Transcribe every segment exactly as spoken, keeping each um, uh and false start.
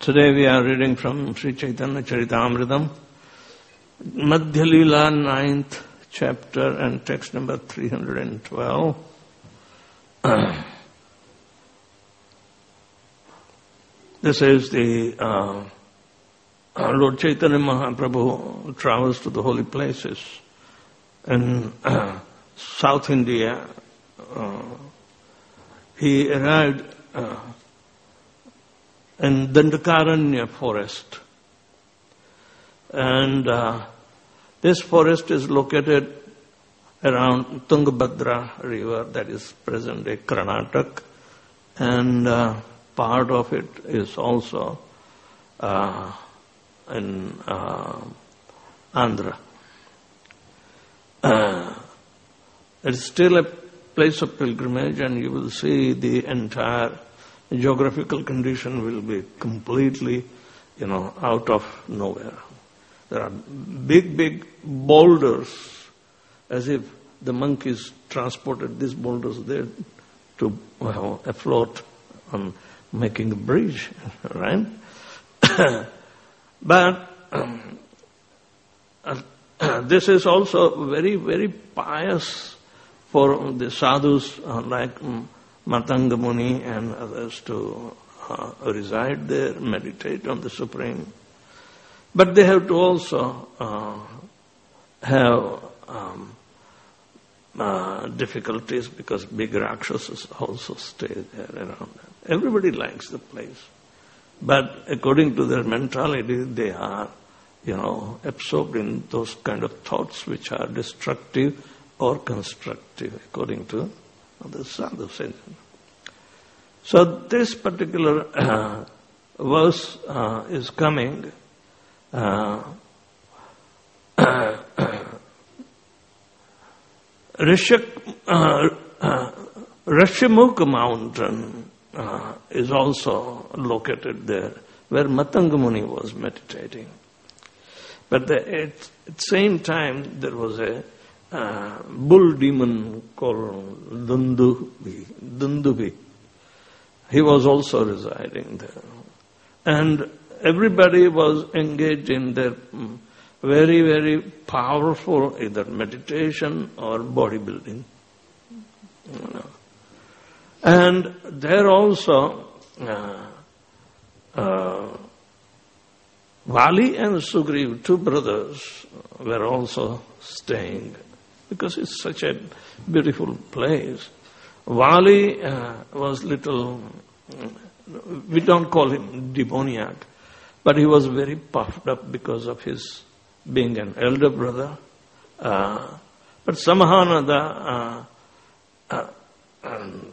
Today we are reading from Sri Chaitanya Charitamritam, Madhya Leela, ninth chapter and text number three hundred twelve. This is the uh, Lord Chaitanya Mahaprabhu travels to the holy places in uh, South India. Uh, he arrived uh, in Dandakaranya forest. And uh, this forest is located around Tungabhadra river, that is present-day Karnataka, and uh, part of it is also uh, in uh, Andhra. Uh, it's still a place of pilgrimage, and you will see the entire geographical condition will be completely, you know, out of nowhere. There are big, big boulders, as if the monkeys transported these boulders there to well, afloat on making a bridge, right? But um, uh, this is also very, very pious for the sadhus uh, like um, Matanga Muni and others to uh, reside there, meditate on the Supreme. But they have to also uh, have um, uh, difficulties because big Rakshasas also stay there around them. Everybody likes the place. But according to their mentality, they are, you know, absorbed in those kind of thoughts which are destructive or constructive, according to the sadhu says. So this particular uh, verse uh, is coming. Uh, Rishak, uh, uh, Rishimukha mountain uh, is also located there, where Matanga Muni was meditating. But the, at the same time, there was a Uh, bull demon called Dundubi. Dundubi. He was also residing there. And everybody was engaged in their very, very powerful either meditation or bodybuilding. You know. And there also, uh, uh, Vali and Sugriv, two brothers, were also staying, because it's such a beautiful place. Vali uh, was little, we don't call him demoniac, but he was very puffed up because of his being an elder brother. Uh, but somehow or another, uh, uh, um,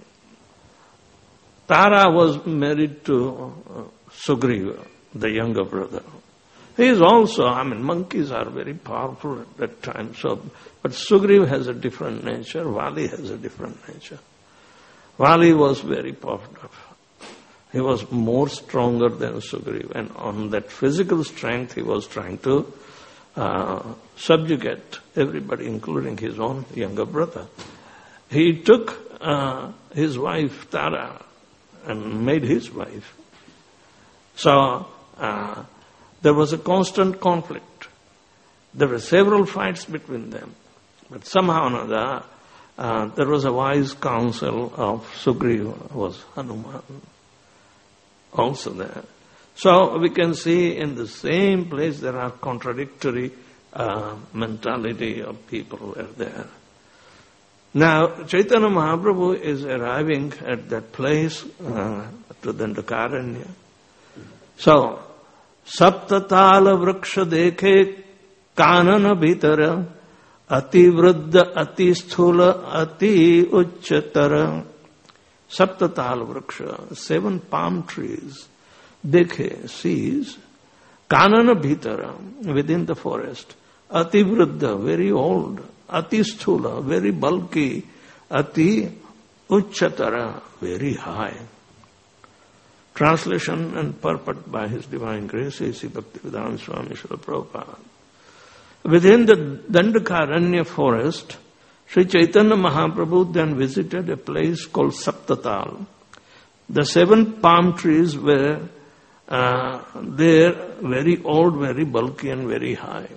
Tara was married to uh, Sugriva, the younger brother. He is also, I mean, monkeys are very powerful at that time, so, but Sugriva has a different nature, Vali has a different nature. Vali was very puffed up. He was more stronger than Sugriva, and on that physical strength he was trying to uh, subjugate everybody, including his own younger brother. He took uh, his wife Tara and made his wife. So, uh, there was a constant conflict. There were several fights between them. But somehow or another, uh, there was a wise counsel of Sugriva, was Hanuman, also there. So we can see in the same place there are contradictory uh, mentality of people were there. Now, Chaitanya Mahaprabhu is arriving at that place, uh, to Dandakaranya. So, Saptatala vriksha dekhe kanana bhitara ati vruddha ati sthula ati uchchatara. Saptatala vriksha, seven palm trees, dekhe, sees, kanana bhitara, within the forest, ati vruddha, very old, ati sthula, very bulky, ati uchchatara, very high. Translation and purport by His Divine Grace, A C Bhaktivedanta Swami Srila Prabhupada. Within the Dandakaranya forest, Sri Chaitanya Mahaprabhu then visited a place called Saptatal. The seven palm trees were uh, they're very old, very bulky and very high.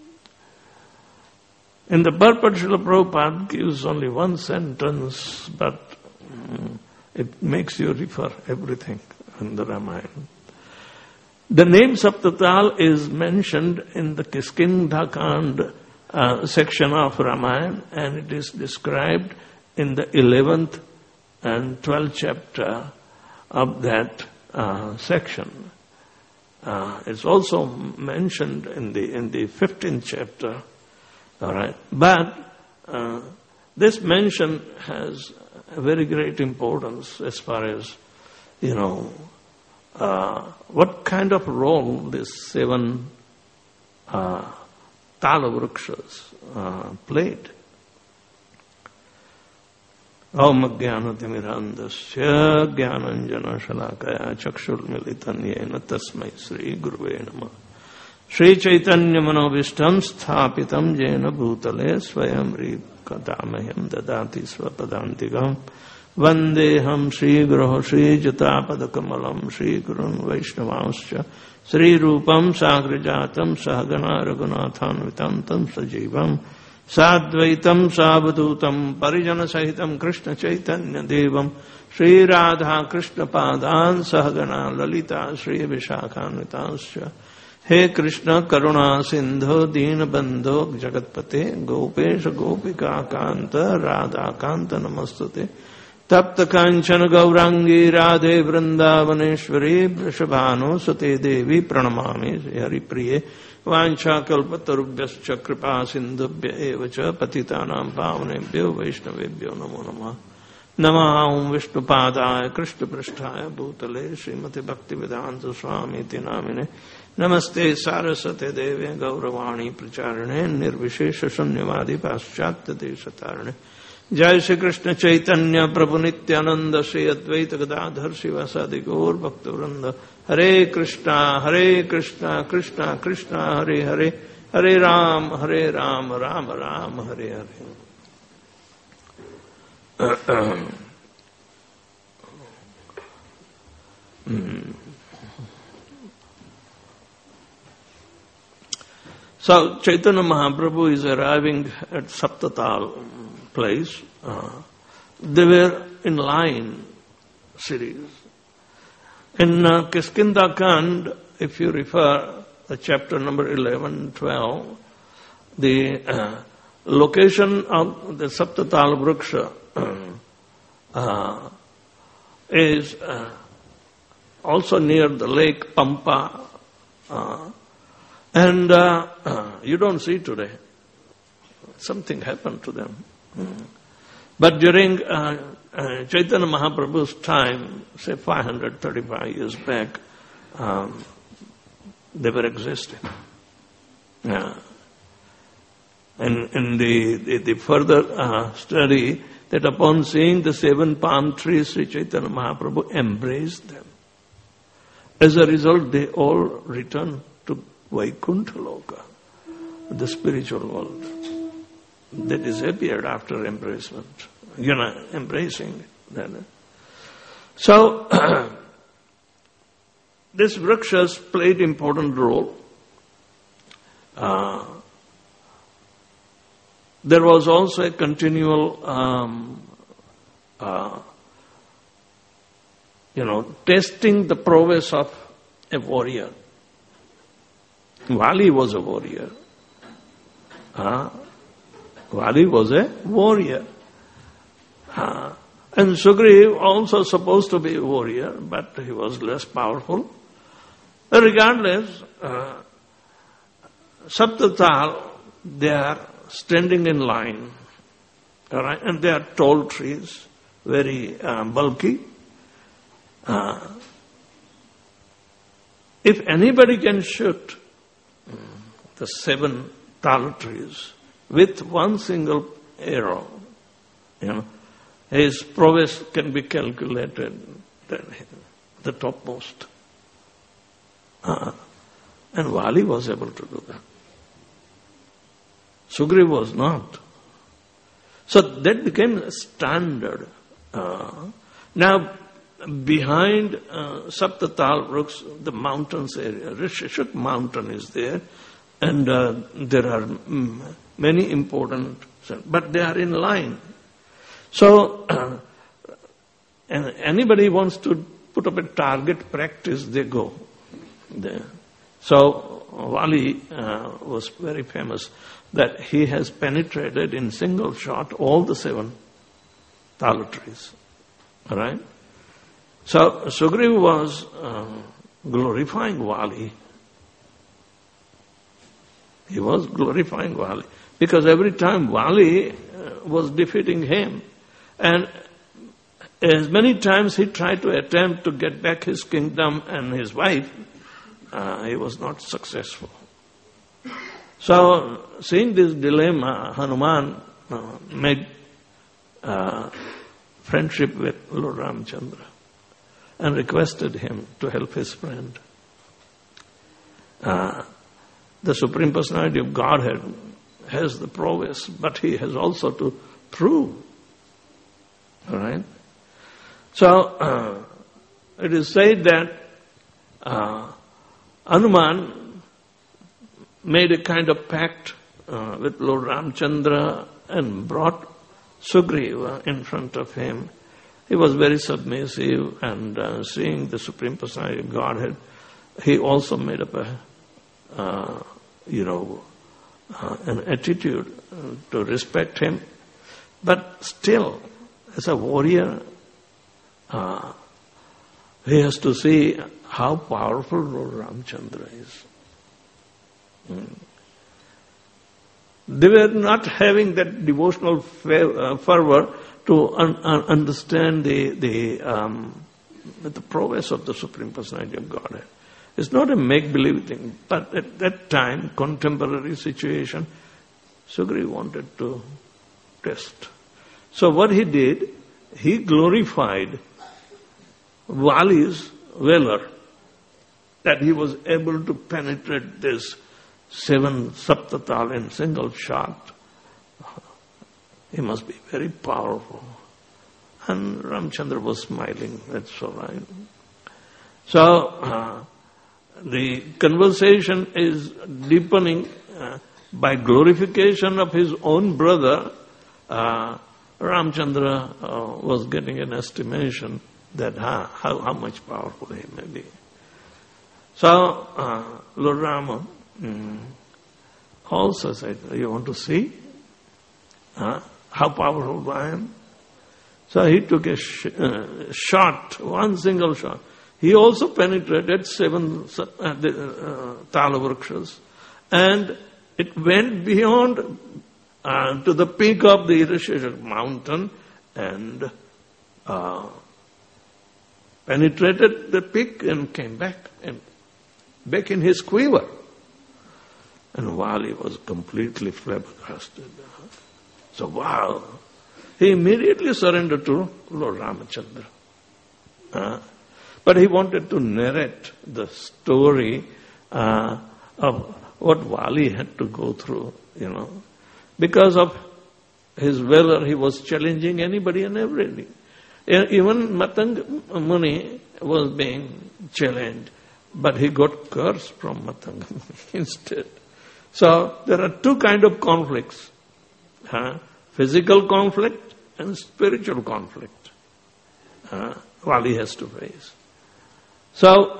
In the purport, Srila Prabhupada gives only one sentence, but um, it makes you refer everything in the Ramayana. The name Saptatal is mentioned in the Kiskindhakand uh, section of Ramayana, and it is described in the eleventh and twelfth chapter of that uh, section. Uh, it's also mentioned in the in the fifteenth chapter. All right, but uh, this mention has a very great importance as far as, you know, uh, what kind of role these seven uh, Tala Vrukshas uh, played. Om Jnanatimidandasya Jnananjana Shalakaya Chakshul Militan Yena Tasmai Sri Guruve Namah Sri Chaitanya Manobishtam Sthapitam Jena Bhutale Swayam Rikadamayam Dadati Swapadantigam Vandeham Sri Guru Sri Jatapadakamalam Sri Gurun Vaishnavascha Sri Rupam Sagrajatam Sahagana Raghunathan Vitantam Sajivam Sadvaitam Sabhadutam Parijana Sahitam Krishna Chaitanya Devam Sri Radha Krishna Padan Sahagana Lalita Sri Vishakhan Vitascha He Krishna Karuna Sindho Deen Bandho Jagatpate Gopesha Gopika Kanta Radha Kanta Namastute Tapta Kanchana Gaurangi Radhe Vrindavaneshwari Vrishabhano Sate Devi Pranamami Hari Priye Vancha Kalpatarubhyascha Kripa Sindhubhya Evacha Patitanam Pavanebhyo Vaishnavebhyo Namo Namah Namah Om Vishnu Padaya Krishna Pristhaya Bhutale Srimati Bhaktivedanta Swami Iti Namine Namaste Sarasate Devi Gauravani Pracharane Nirvishesha Shunyavadi Paschatya Deshatarane Jai Shri Krishna Chaitanya Prabhu Nityananda Shri Advaita Gadadhar Sivasadi Gaur Bhaktavranda Hare Krishna Hare Krishna Krishna Krishna Hare Hare Hare Ram Hare Ram Ram Ram Hare Hare So Chaitanya Mahaprabhu is arriving at Saptatal place. Uh, they were in line series. In uh, Kiskindhakand, if you refer the chapter number eleven, twelve, the uh, location of the Saptatal Vriksha uh, is uh, also near the lake Pampa. Uh, and uh, uh, you don't see today. Something happened to them. Mm. But during uh, uh, Chaitanya Mahaprabhu's time, say five hundred thirty-five years back, um, they were existing. Yeah. And in the, the, the further uh, study, that upon seeing the seven palm trees, Sri Chaitanya Mahaprabhu embraced them. As a result, they all returned to Vaikuntha Loka, the spiritual world. They disappeared after embracement, you know, embracing that. So, these vrikshas played important role. Uh, there was also a continual, um, uh, you know, testing the prowess of a warrior. Vali was a warrior. Uh, Vali was a warrior. Uh, and Sugriv also supposed to be a warrior, but he was less powerful. But regardless, uh, Saptatal, they are standing in line, all right, and they are tall trees, very uh, bulky. Uh, if anybody can shoot the seven tall trees with one single arrow, you know, his prowess can be calculated, the topmost. Uh, and Vali was able to do that. Sugriva was not. So that became a standard. Uh, now, behind uh, Saptatal Vruks, the mountains area, Rishishuk mountain is there, and uh, there are mm, many important, but they are in line. So, uh, and anybody wants to put up a target practice, they go there. So, Vali uh, was very famous that he has penetrated in single shot all the seven tala trees. All right? So, Sugriva was uh, glorifying Vali. He was glorifying Vali. Because every time Vali uh, was defeating him, and as many times he tried to attempt to get back his kingdom and his wife, uh, he was not successful. So, seeing this dilemma, Hanuman uh, made uh, friendship with Lord Ramchandra and requested him to help his friend. Uh, the Supreme Personality of Godhead has the prowess, but he has also to prove. All right? So, uh, it is said that uh, Hanuman made a kind of pact uh, with Lord Ramchandra and brought Sugriva in front of him. He was very submissive, and uh, seeing the Supreme Personality of Godhead, he also made up a, uh, you know, uh, an attitude uh, to respect him. But still, as a warrior, uh, he has to see how powerful Lord Ramchandra is. Mm. They were not having that devotional fervor to un- un- understand the the, um, the prowess of the Supreme Personality of Godhead. It's not a make-believe thing, but at that time, contemporary situation, Sugriva wanted to test. So what he did, he glorified Vali's valor, that he was able to penetrate this seven saptatal in single shot. He must be very powerful. And Ramchandra was smiling, that's all right. So, uh, the conversation is deepening uh, by glorification of his own brother. Uh, Ramchandra uh, was getting an estimation that uh, how, how much powerful he may be. So, uh, Lord Rama mm, also said, you want to see uh, how powerful I am? So he took a sh- uh, shot, one single shot. He also penetrated seven uh, the, uh, tala vrukshas, and it went beyond uh, to the peak of the Rishishak mountain and uh, penetrated the peak and came back and back in his quiver. And Vali was completely flabbergasted. So, wow. He immediately surrendered to Lord Ramachandra. Uh, but he wanted to narrate the story uh, of what Vali had to go through, you know. Because of his valor, he was challenging anybody and everybody. Even Matanga Muni was being challenged, but he got cursed from Matanga Muni instead. So there are two kind of conflicts. Huh? Physical conflict and spiritual conflict. Uh, Vali has to face. So,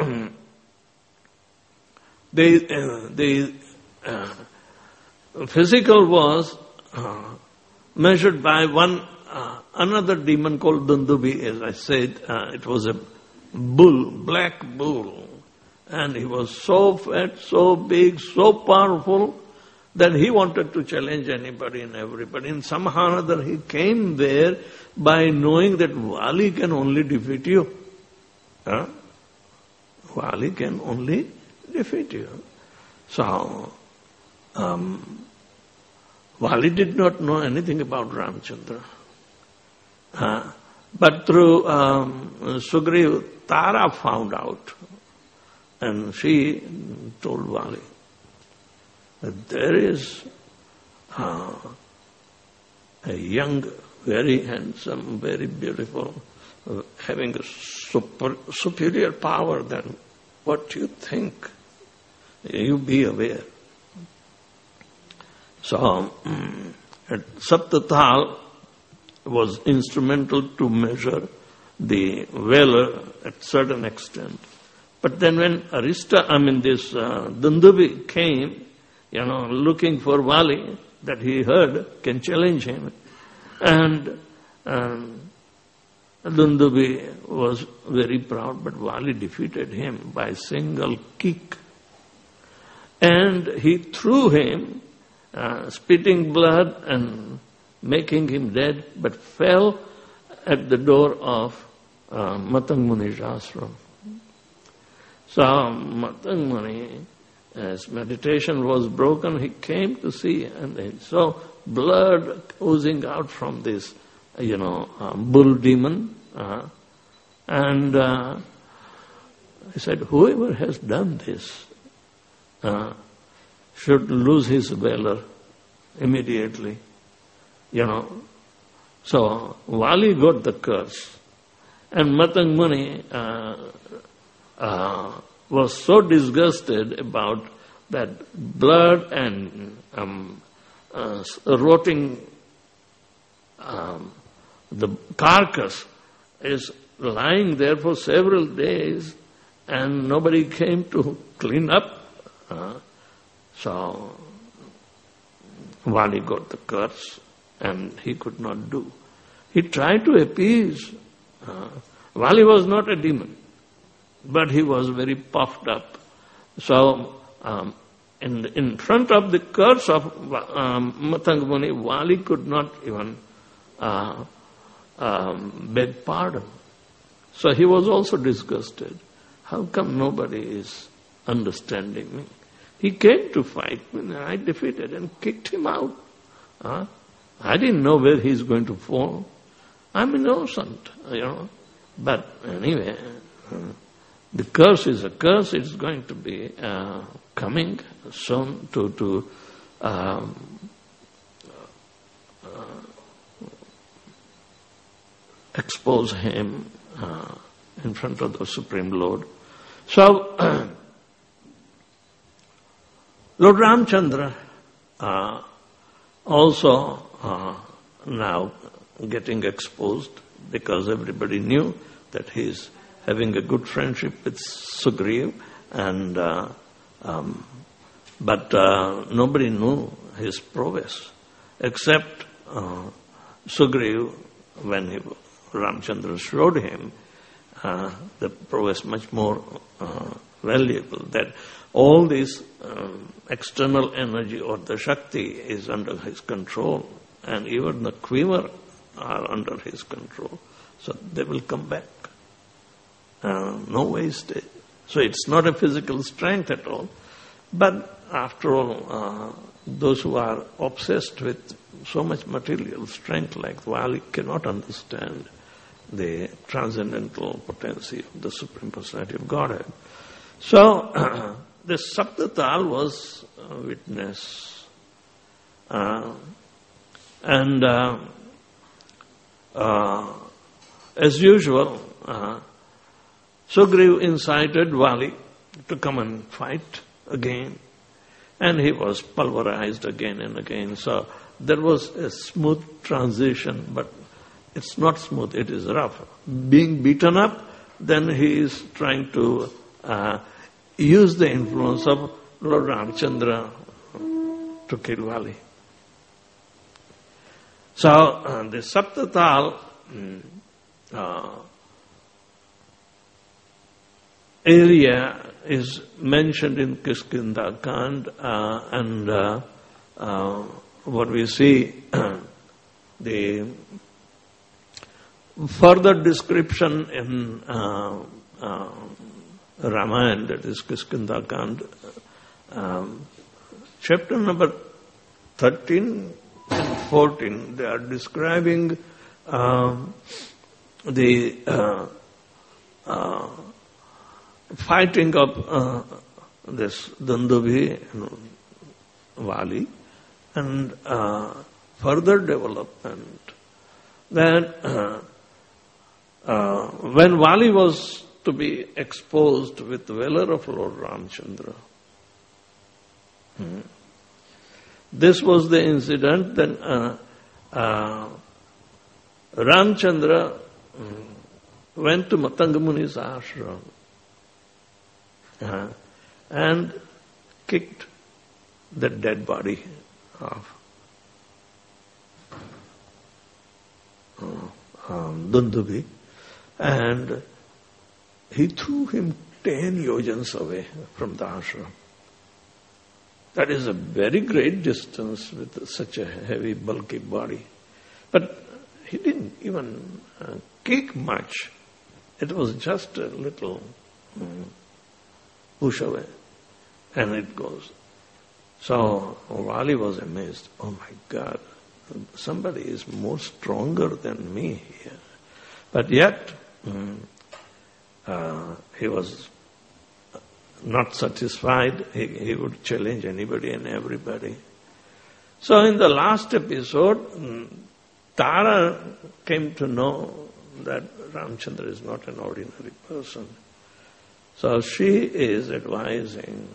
the, uh, the uh, physical was uh, measured by one, uh, another demon called Dundubi, as I said. Uh, it was a bull, black bull. And he was so fat, so big, so powerful, that he wanted to challenge anybody and everybody. And somehow or other he came there by knowing that Vali can only defeat you. Huh? Vali can only defeat you. So, um, Vali did not know anything about Ramchandra. Uh, but through um, Sugriva, Tara found out. And she told Vali that there is uh, a young, very handsome, very beautiful uh, having a super, superior power than what you think. You be aware. So, um, Saptatal was instrumental to measure the valor at certain extent. But then when Arista, I mean this uh, Dundubi came, you know, looking for Vali, that he heard can challenge him. And um, Dundubi was very proud, but Vali defeated him by a single kick. And he threw him, uh, spitting blood and making him dead, but fell at the door of uh, Matang Muni's ashram. So Matang Muni, as meditation was broken, he came to see, and he saw blood oozing out from this, you know, uh, bull demon. Uh, and uh, he said, whoever has done this uh, should lose his valor immediately. You know. So Vali got the curse. And Matang Muni uh, uh, was so disgusted about that blood and um, uh, rotting, um, the carcass is lying there for several days and nobody came to clean up. Uh, so Vali got the curse and he could not do. He tried to appease. Uh, Vali was not a demon, but he was very puffed up. So, um, in, in front of the curse of um, Matang Muni, Vali could not even uh, um, beg pardon. So he was also disgusted. How come nobody is understanding me? He came to fight me and I defeated and kicked him out. Huh? I didn't know where he's going to fall. I'm innocent, you know. But anyway, uh, the curse is a curse. It's going to be uh, coming soon to to um, uh, expose him uh, in front of the Supreme Lord. So, uh, Lord Ramchandra uh, also uh, now getting exposed because everybody knew that he is having a good friendship with Sugriv, and uh, um, but uh, nobody knew his prowess except uh, Sugriv. When he, Ramchandra showed him uh, the prowess much more uh, valuable, that all this um, external energy or the Shakti is under his control, and even the quiver are under his control. So they will come back. Uh, no wastage. So it's not a physical strength at all. But after all, uh, those who are obsessed with so much material strength like Vali cannot understand the transcendental potency of the Supreme Personality of Godhead. So, uh, this Saptatal was a witness. Uh, and uh, uh, as usual, uh, Sugriv incited Vali to come and fight again. And he was pulverized again and again. So there was a smooth transition, but it's not smooth, it is rough. Being beaten up, then he is trying to uh, use the influence of Lord Ramchandra to kill Vali. So uh, the Saptatal uh, area is mentioned in Kiskindha Kand, uh, and uh, uh, what we see, the further description in uh, uh, Ramayana, that is Kiskindha Kand, um, chapter number thirteen and fourteen, they are describing um, the uh, uh, fighting of uh, this Dundubi and Vali, and uh, further development that uh, uh, when Vali was to be exposed with the valor of Lord Ramchandra, hmm, this was the incident. Then uh, uh, Ramchandra um, went to Matanga Muni's ashram uh, and kicked the dead body of uh, um, Dundubi, and he threw him ten yojans away from the ashram. That is a very great distance with such a heavy, bulky body. But he didn't even uh, kick much. It was just a little um, push away, and it goes. So Vali was amazed. Oh my God, somebody is more stronger than me here. But yet, um, uh, he was not satisfied. He, he would challenge anybody and everybody. So in the last episode, um, Tara came to know that Ramchandra is not an ordinary person. So she is advising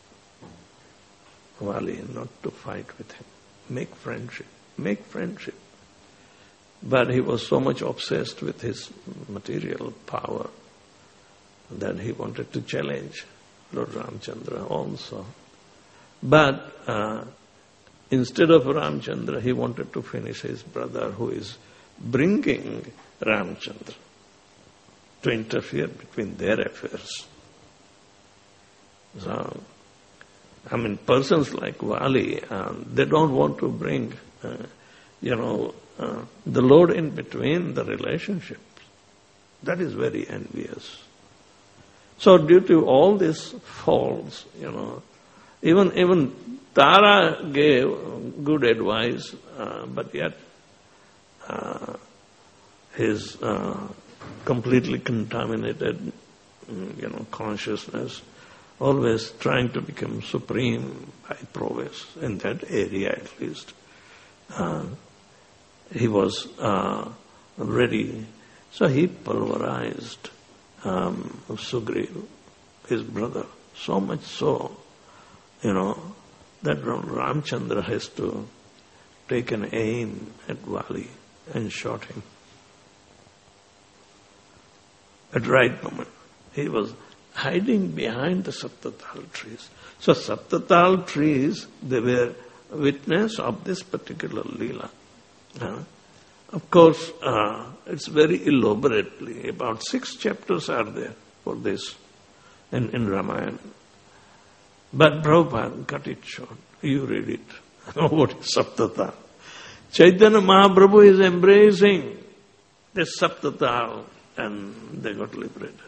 Vali not to fight with him. Make friendship. Make friendship. But he was so much obsessed with his material power that he wanted to challenge Lord Ramchandra also. But uh, instead of Ramchandra, he wanted to finish his brother who is bringing Ramchandra to interfere between their affairs. So, I mean, persons like Vali, uh, they don't want to bring, uh, you know, uh, the Lord in between the relationships. That is very envious. So due to all these faults, you know, even even Tara gave good advice, uh, but yet uh, his uh, completely contaminated, you know, consciousness, always trying to become supreme by prowess in that area at least. Uh, he was uh, ready. So he pulverized um, Sugriva, his brother, so much so, you know, that Ramchandra has to take an aim at Vali and shot him. At right moment. He was hiding behind the Saptatal trees. So Saptatal trees, they were witness of this particular Leela. Uh, of course, uh, it's very elaborately, about six chapters are there for this in, in Ramayana. But Prabhupada cut it short. You read it. What is Saptatal? Chaitanya Mahaprabhu is embracing this Saptatal and they got liberated.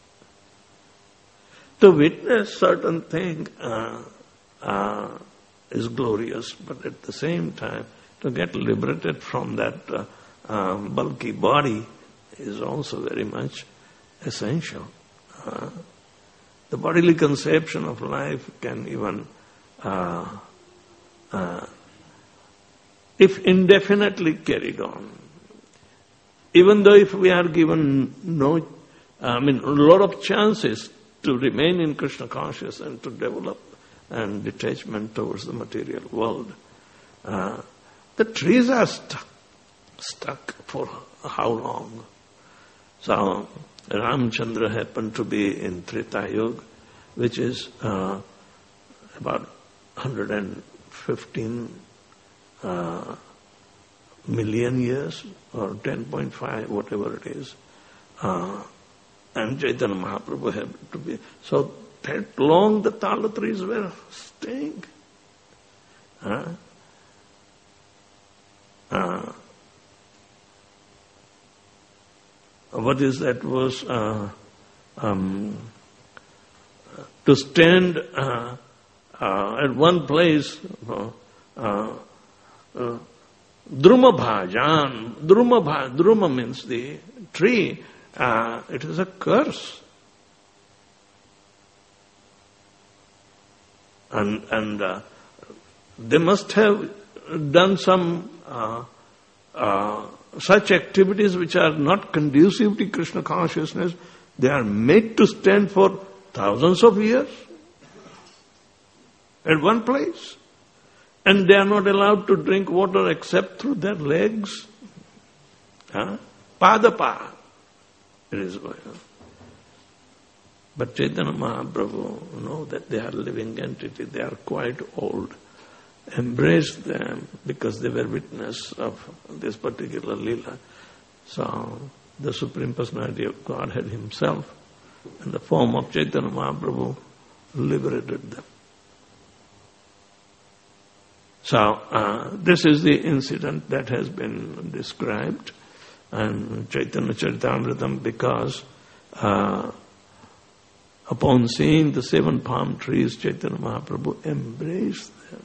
To witness certain thing uh, uh, is glorious, but at the same time, to get liberated from that uh, uh, bulky body is also very much essential. Uh, the bodily conception of life can even, uh, uh, if indefinitely carried on, even though if we are given no, I mean, a lot of chances to remain in Krishna consciousness and to develop and detachment towards the material world, uh, the trees are stuck. Stuck for how long? So Ramchandra happened to be in Treta Yuga, which is uh, about one hundred fifteen uh, million years or ten point five, whatever it is. Uh, and Chaitanya Mahaprabhu happened to be. So that long the tala trees were staying. Uh, uh, what is that verse? Uh, um, to stand uh, uh, at one place, uh, uh, uh, Druma Bhajan, Druma Bha, Druma means the tree, uh, it is a curse. And, and uh, they must have done some uh, uh, such activities which are not conducive to Krishna consciousness, they are made to stand for thousands of years at one place. And they are not allowed to drink water except through their legs. Huh? Padapa. It is going on. But Chaitanya Mahaprabhu know that they are living entity, they are quite old. Embrace them because they were witness of this particular lila. So the Supreme Personality of Godhead Himself, in the form of Chaitanya Mahaprabhu, liberated them. So uh, this is the incident that has been described in Chaitanya Charitamritam, because uh, upon seeing the seven palm trees, Chaitanya Mahaprabhu embraced them.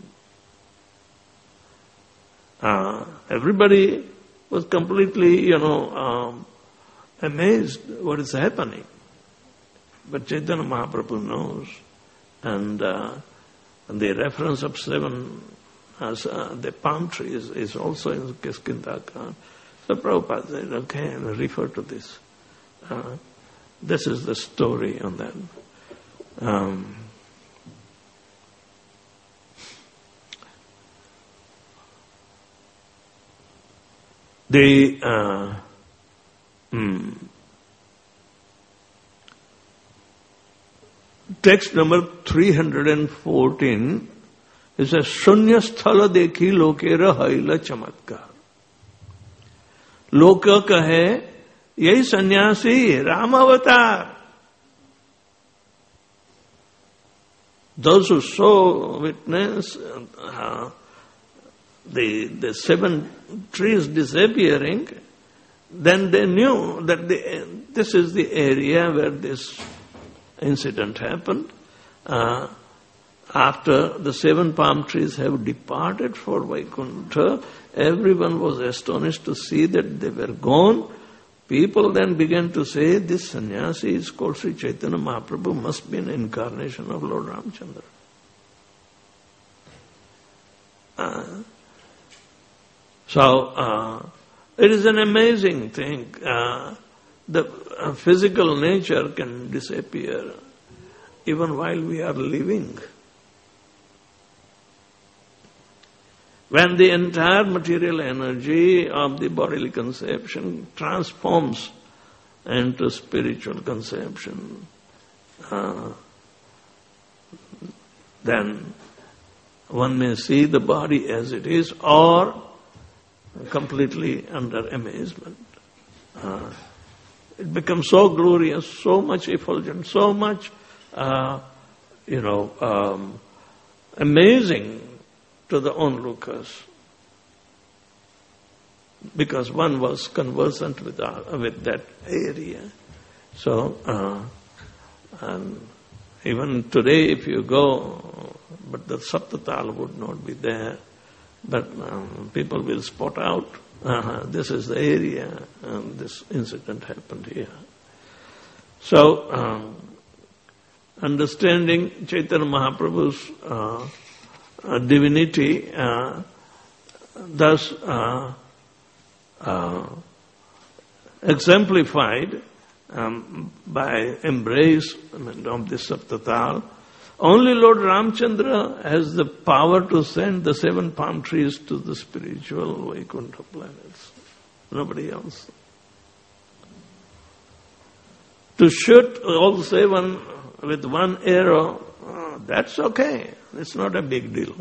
Uh, everybody was completely, you know, um, amazed what is happening. But Chaitanya Mahaprabhu knows, and, uh, and the reference of seven as uh, the palm trees is also in Kiskindaka. So Prabhupada said, okay, I'll refer to this. Uh, this is the story on that. Um, the uh, hmm, text number three hundred fourteen is a Shunya sthala dekhi lokera haila chamatkar. Loka kahe, yahi sannyasi Ram avatar. Those who saw, witness uh, the, the seven trees disappearing, then they knew that the, this is the area where this incident happened. Uh, after the seven palm trees have departed for Vaikuntha, everyone was astonished to see that they were gone. People then began to say, this sannyasi is called Sri Chaitanya Mahaprabhu, must be an incarnation of Lord Ramchandra. Uh, so, uh, it is an amazing thing. Uh, the uh, physical nature can disappear even while we are living. When the entire material energy of the bodily conception transforms into spiritual conception, uh, then one may see the body as it is, or completely under amazement. Uh, it becomes so glorious, so much effulgent, so much, uh, you know, um, amazing to the onlookers, because one was conversant with uh, with that area. So, uh, and even today, if you go, but the Saptatal would not be there, but um, people will spot out, uh, this is the area, and this incident happened here. So, um, understanding Chaitanya Mahaprabhu's uh, Uh, divinity, uh, thus uh, uh, exemplified um, by embrace of the Saptatal. Only Lord Ramchandra has the power to send the seven palm trees to the spiritual Vaikuntha planets. Nobody else. To shoot all seven with one arrow, uh, that's okay. It's not a big deal.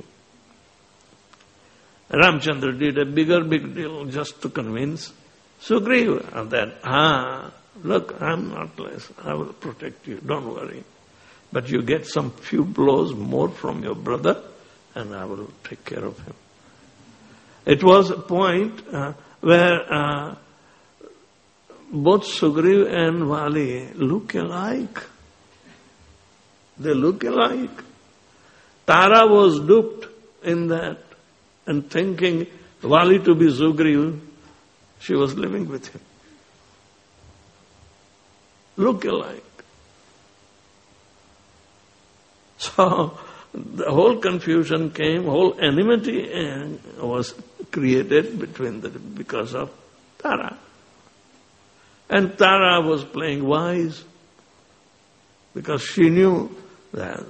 Ramchandra did a bigger big deal just to convince Sugriva that, ah, look, I'm not less. I will protect you. Don't worry. But you get some few blows more from your brother, and I will take care of him. It was a point uh, where uh, both Sugriva and Vali look alike. They look alike. Tara was duped in that, and thinking Vali to be Sugriva, she was living with him. Look alike. So the whole confusion came, whole enmity was created between the, because of Tara. And Tara was playing wise because she knew that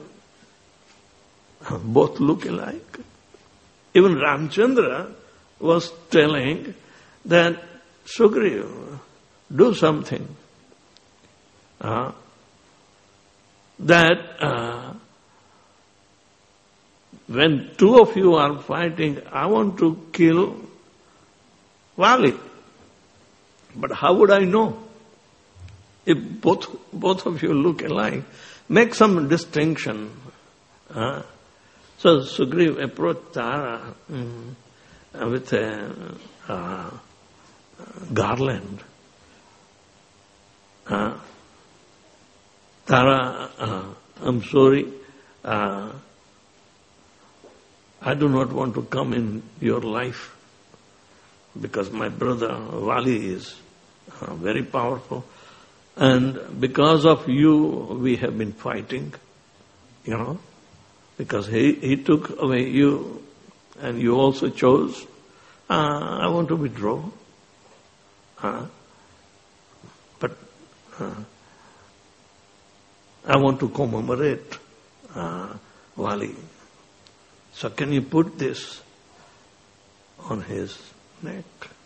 both look alike. Even Ramchandra was telling that, Sugriva, do something. Uh, that uh, when two of you are fighting, I want to kill Vali. But how would I know? If both both of you look alike, make some distinction. Uh, so Sugriva approached Tara mm, with a uh, garland. Uh, Tara, uh, I'm sorry, uh, I do not want to come in your life because my brother Vali is uh, very powerful, and because of you we have been fighting, you know, because he, he took away you and you also chose. Uh, I want to withdraw. Uh, but uh, I want to commemorate uh, Vali. So can you put this on his neck?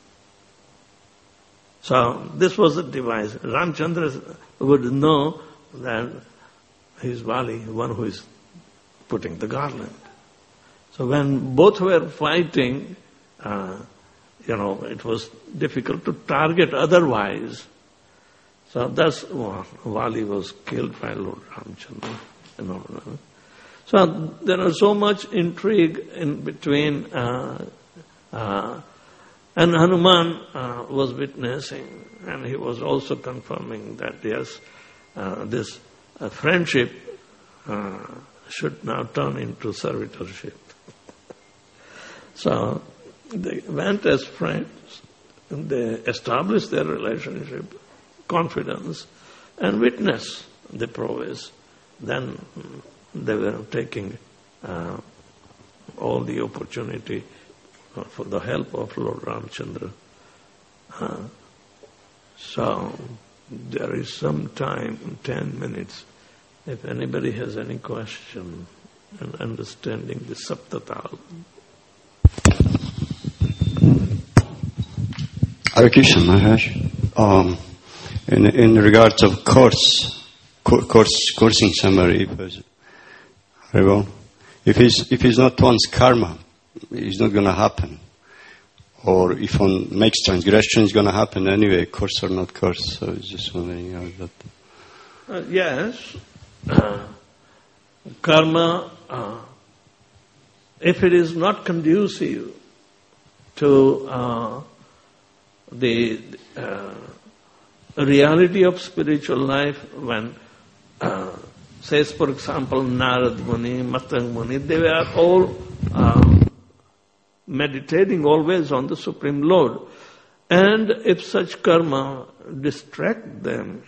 So this was the device. Ramchandra would know that he is Vali, one who is putting the garland. So when both were fighting, uh, you know, it was difficult to target otherwise. So thus Vali was killed by Lord Ramchandra. You know. So there was so much intrigue in between, uh, uh, and Hanuman uh, was witnessing, and he was also confirming that yes, uh, this uh, friendship uh, should now turn into servitorship. So they went as friends, and they established their relationship, confidence, and witnessed the prowess. Then they were taking uh, all the opportunity uh, for the help of Lord Ramchandra. Uh, so there is some time, ten minutes, if anybody has any question and understanding the Saptatal. Hare Krishna, Maharaj. Um, in, in regards of course, course, coursing somebody, very well. If he's, if he's not one's karma, it's not going to happen. Or if one makes transgression, it's going to happen anyway, course or not course. So it's just wondering how that. Uh, yes. Uh, karma, uh, if it is not conducive to uh, the uh, reality of spiritual life, when, uh, says for example, Narad Muni, Matang Muni, they were all uh, meditating always on the Supreme Lord. And if such karma distract them,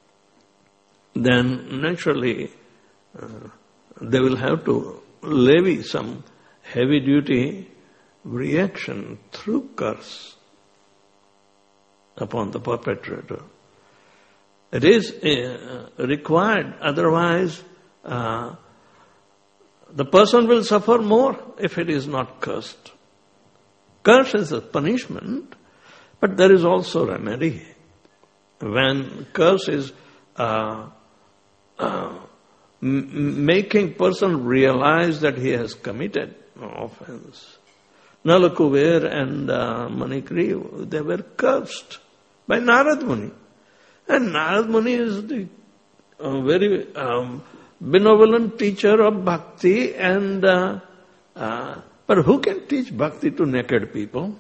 then naturally uh, they will have to levy some heavy-duty reaction through curse upon the perpetrator. It is uh, required, otherwise uh, the person will suffer more if it is not cursed. Curse is a punishment, but there is also remedy. When curse is uh, uh, m- making person realize that he has committed no offense. Nalakuver and uh, Manikriv, they were cursed by Narad Muni. And Narad Muni is the uh, very um, benevolent teacher of bhakti, and uh, uh, but who can teach bhakti to naked people?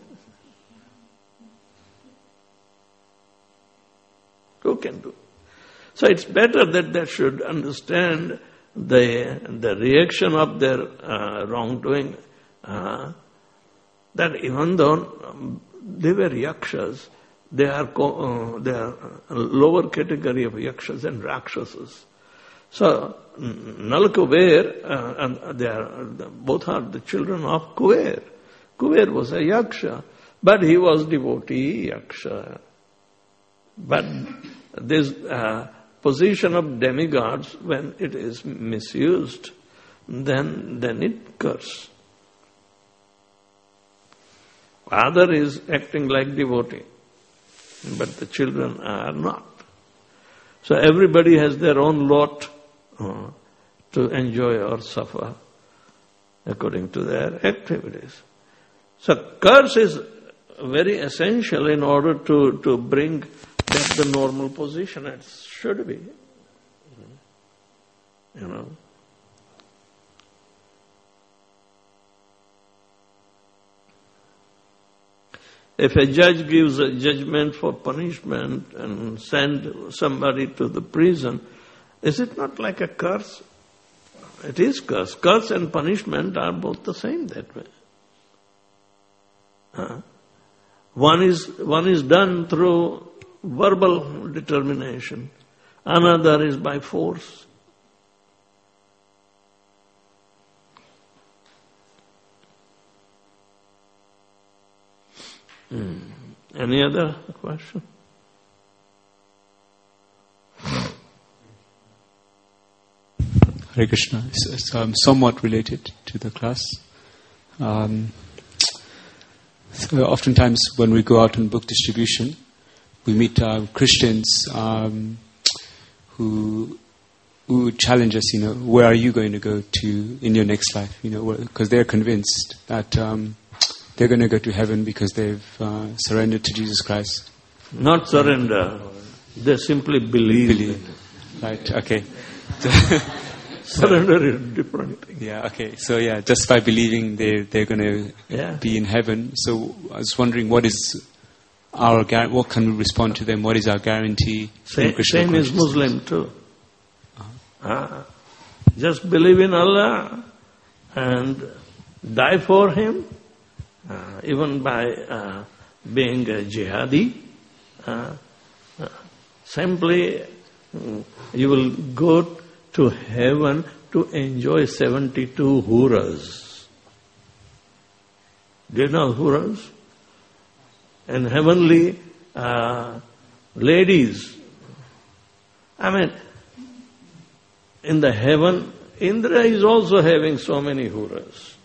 Who can do? So it's better that they should understand the the reaction of their uh, wrongdoing. Uh, that even though they were yakshas, they are co- uh, they are a lower category of yakshas and rakshasas. So Nalakuver, uh, and they are both are the children of Kuver. Kuver was a yaksha, But he was devotee, yaksha. But this uh, position of demigods, when it is misused, then, then it curse. Father is acting like devotee, but the children are not. So everybody has their own lot uh, to enjoy or suffer according to their activities. So curse is very essential in order to, to bring back the normal position it should be. You know. If a judge gives a judgment for punishment and send somebody to the prison, is it not like a curse? It is curse. Curse and punishment are both the same that way. Huh? One is one is done through verbal determination. Another is by force. Hmm. Any other question? Hare Krishna. It's, it's um, somewhat related to the class. Um, so oftentimes when we go out on book distribution, we meet uh, Christians um, who who challenge us, you know, where are you going to go to in your next life? You know, because they're convinced that um, they're going to go to heaven because they've uh, surrendered to Jesus Christ. Not surrender. They simply believe. Believe. Right, okay. Surrender is a different thing. Yeah, okay. So yeah, just by believing they're, they're going to yeah. be in heaven. So I was wondering, what is our, what can we respond to them? What is our guarantee? Same, same is Muslim too. Uh-huh. Ah, just believe in Allah and die for Him, uh, even by uh, being a jihadi. Uh, uh, simply, um, you will go to heaven to enjoy seventy-two huras. Do you know huras? And heavenly uh, ladies. I mean, in the heaven, Indra is also having so many huras.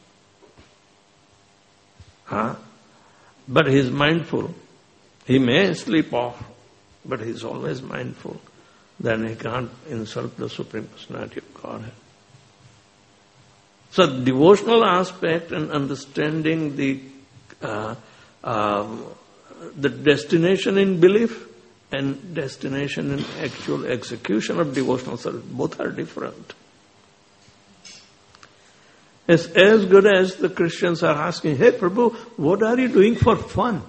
Huh? But he is mindful. He may sleep off, but he is always mindful. Then he can't insult the Supreme Personality of Godhead. So devotional aspect and understanding the uh, um, the destination in belief and destination in actual execution of devotional service, both are different. It's as good as the Christians are asking, hey Prabhu, what are you doing for fun?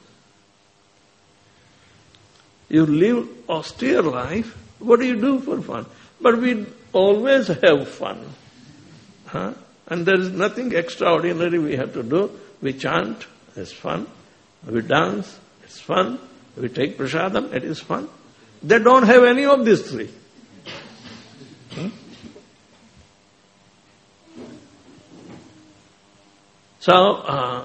You live austere life, what do you do for fun? But we always have fun. Huh? And there is nothing extraordinary we have to do. We chant, it's fun. We dance, it's fun. We take prasadam, it is fun. They don't have any of these three. Hmm? So, uh,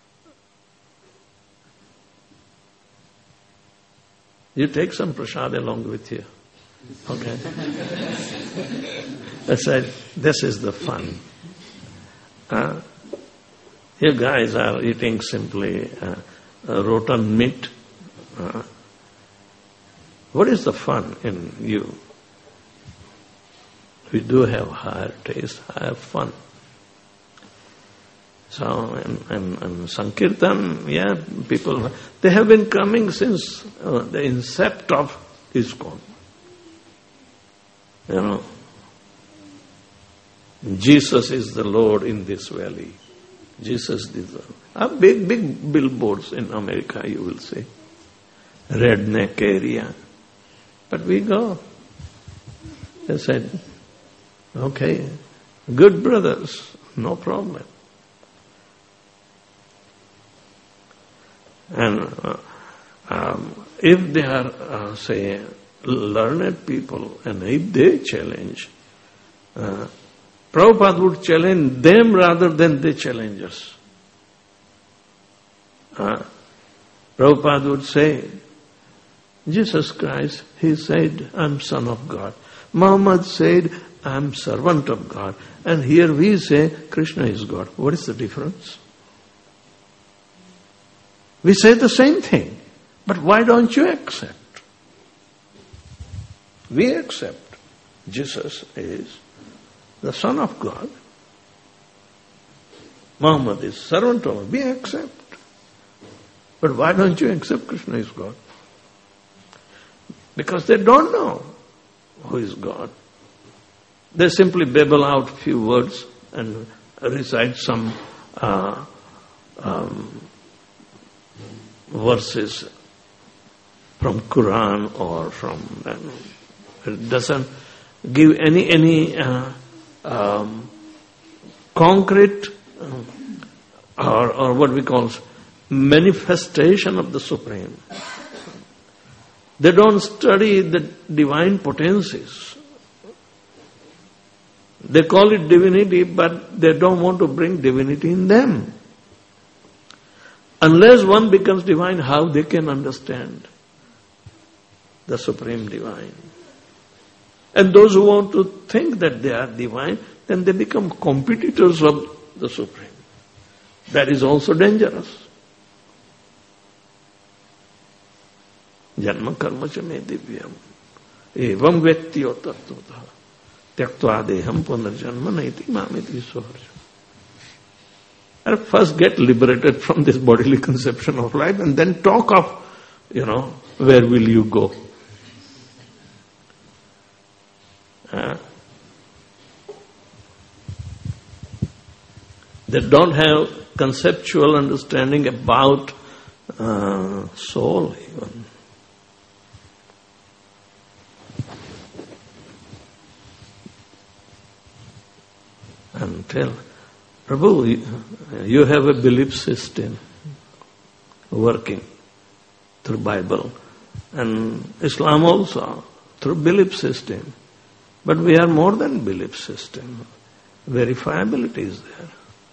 you take some prasad along with you. Okay? I said, this is the fun. Uh, you guys are eating simply uh, uh, rotten meat. Uh, what is the fun in you? We do have higher taste, higher fun. So, in, in, in Sankirtan, yeah, people, they have been coming since uh, the incept of ISKCON. You know, Jesus is the Lord in this valley. Jesus is the uh, big, big billboards in America, you will see. Redneck area. But we go. They said, okay, good brothers, no problem. And uh, um, if they are, uh, say, learned people, and if they challenge, uh, Prabhupada would challenge them rather than they challenge us. Uh, Prabhupada would say, Jesus Christ, he said, I'm son of God. Muhammad said, I'm servant of God. And here we say, Krishna is God. What is the difference? We say the same thing. But why don't you accept? We accept Jesus is the Son of God. Muhammad is servant of God. We accept. But why don't you accept Krishna is God? Because they don't know who is God. They simply babble out a few words and recite some uh, um, verses from Quran or from... Um, it doesn't give any any uh, um, concrete uh, or, or what we call manifestation of the Supreme. They don't study the divine potencies. They call it divinity, but they don't want to bring divinity in them. Unless one becomes divine, how they can understand the Supreme Divine? And those who want to think that they are divine, then they become competitors of the Supreme. That is also dangerous. Janma karma cha me divyam evam vyaktiyo tattvatah tyaktva deham punarjanma naiti mamiti swarja. First get liberated from this bodily conception of life and then talk of, you know, where will you go? Uh, they don't have conceptual understanding about uh, soul even. And tell, Prabhu, you have a belief system working through Bible and Islam also through belief system. But we are more than belief system. Verifiability is there.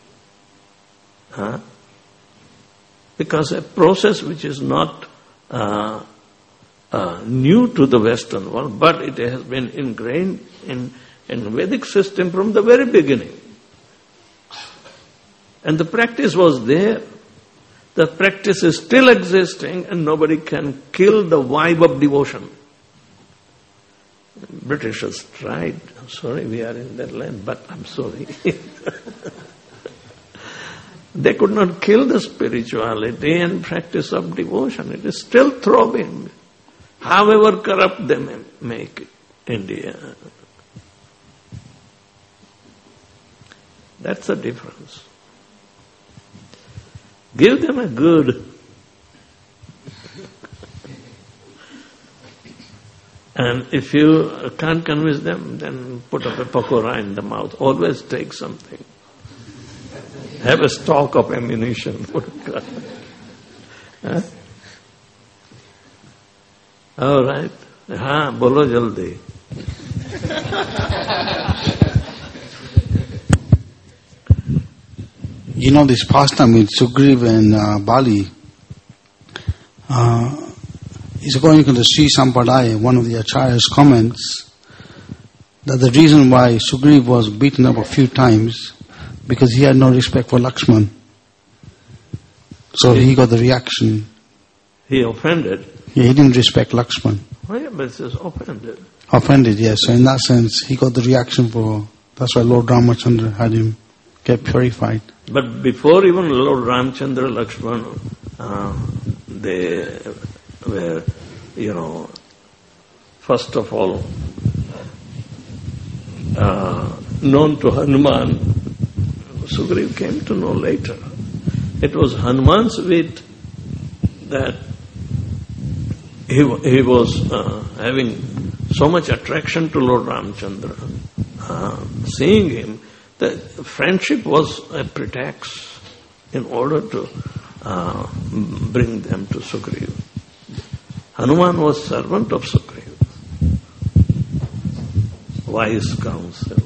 Huh? Because a process which is not uh, uh, new to the Western world, but it has been ingrained in, in Vedic system from the very beginning. And the practice was there. The practice is still existing and nobody can kill the vibe of devotion. Britishers tried. I'm sorry, we are in that land, but I'm sorry. They could not kill the spirituality and practice of devotion. It is still throbbing. However corrupt they may make it, India. That's the difference. Give them a good and if you can't convince them, then put up a pakora in the mouth. Always take something. Have a stock of ammunition. Huh? All right. Ha, bolo jaldi. You know this pastime with Sugriv and uh, Bali uh, is according to the Sri Sampradaya, one of the Acharyas comments that the reason why Sugriv was beaten up a few times because he had no respect for Lakshman. So he got the reaction. He offended? Yeah, he didn't respect Lakshman. Oh yeah, but it says offended. Offended, yes. So in that sense, he got the reaction for, that's why Lord Ramachandra had him get purified. But before even Lord Ramchandra, Lakshmana, uh, they were, you know, first of all, uh, known to Hanuman. Sugriv came to know later. It was Hanuman's wit that he, he was uh, having so much attraction to Lord Ramchandra. Uh, seeing him, the friendship was a pretext in order to uh, bring them to Sugriv. Hanuman was servant of Sugriv. Wise counsel.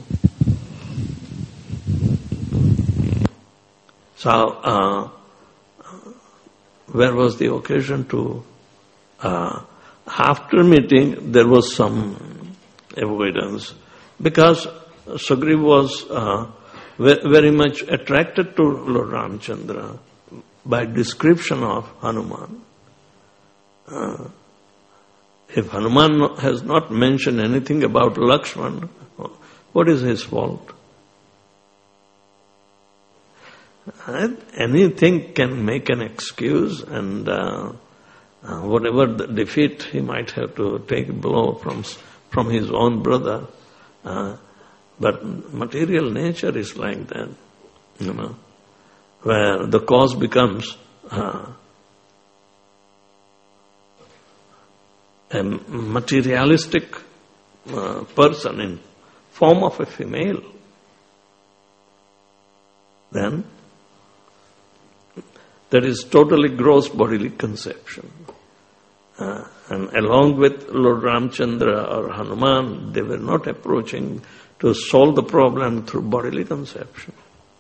So, uh, where was the occasion to, uh, after meeting, there was some avoidance, because Sugriva was uh, very much attracted to Lord Ramchandra by description of Hanuman. Uh, if Hanuman has not mentioned anything about Lakshman, what is his fault? And anything can make an excuse, and uh, uh, whatever the defeat he might have to take a blow from from his own brother. Uh, but material nature is like that, you know, where the cause becomes uh, a materialistic uh, person in form of a female. Then that is totally gross bodily conception. Uh, and along with Lord Ramchandra or Hanuman, they were not approaching to solve the problem through bodily conception.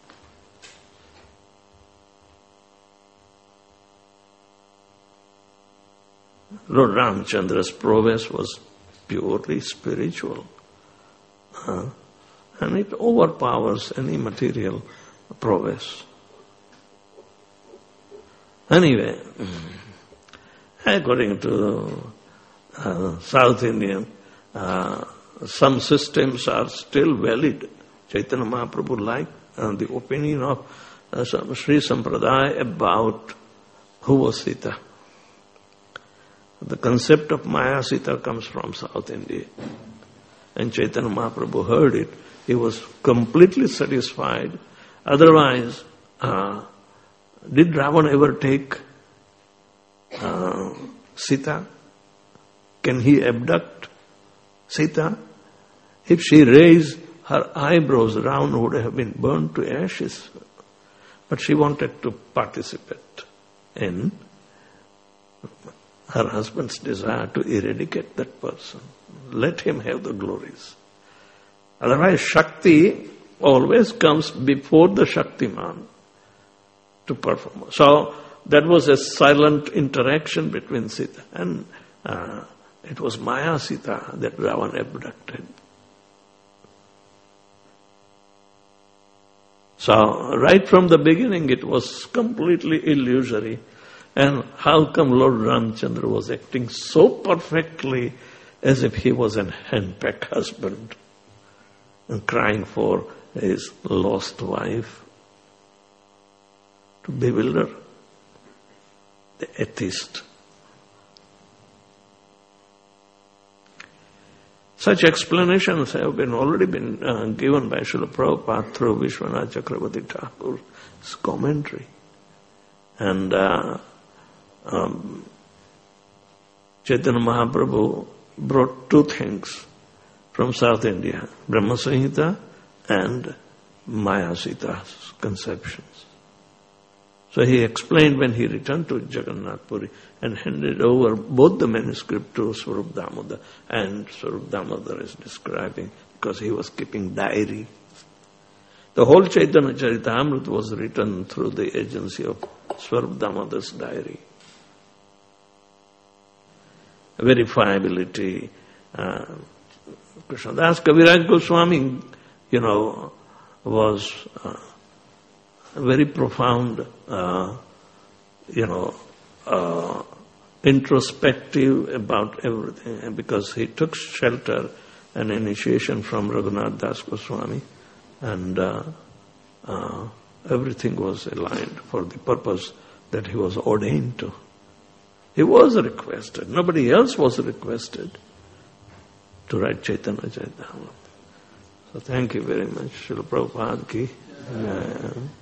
Lord Ramchandra's prowess was purely spiritual. Uh, and it overpowers any material prowess. Anyway, according to uh, South Indian, uh, some systems are still valid. Chaitanya Mahaprabhu liked uh, the opinion of uh, Sri Sampradaya about who was Sita. The concept of Maya Sita comes from South India. And Chaitanya Mahaprabhu heard it. He was completely satisfied. Otherwise, uh, did Ravana ever take uh, Sita? Can he abduct Sita? If she raised her eyebrows, Ravana would have been burned to ashes. But she wanted to participate in her husband's desire to eradicate that person. Let him have the glories. Otherwise, Shakti always comes before the Shaktiman to perform. So, that was a silent interaction between Sita. And uh, it was Maya Sita that Ravana abducted. So, right from the beginning, it was completely illusory. And how come Lord Ramchandra was acting so perfectly as if he was an henpecked husband and crying for his lost wife? To bewilder the atheist. Such explanations have been already been uh, given by Srila Prabhupada through Vishwanath Chakravarti Thakur's commentary. And uh, um, Chaitanya Mahaprabhu brought two things from South India, Brahma Samhita and Maya Sita's conceptions. So he explained when he returned to Jagannath Puri and handed over both the manuscript to Swarup Damodar, and Swarup Damodar is describing because he was keeping diary. The whole Chaitanya Charitamrita was written through the agency of Swarup Damodar's diary. Verifiability. Uh, Krishnadas Kaviraj Goswami, you know, was uh, very profound, uh, you know, uh, introspective about everything, because he took shelter and initiation from Raghunath Das Goswami, and uh, uh, everything was aligned for the purpose that he was ordained to. He was requested. Nobody else was requested to write Chaitanya Charitamrita. So thank you very much. Srila Prabhupada ki. Yeah.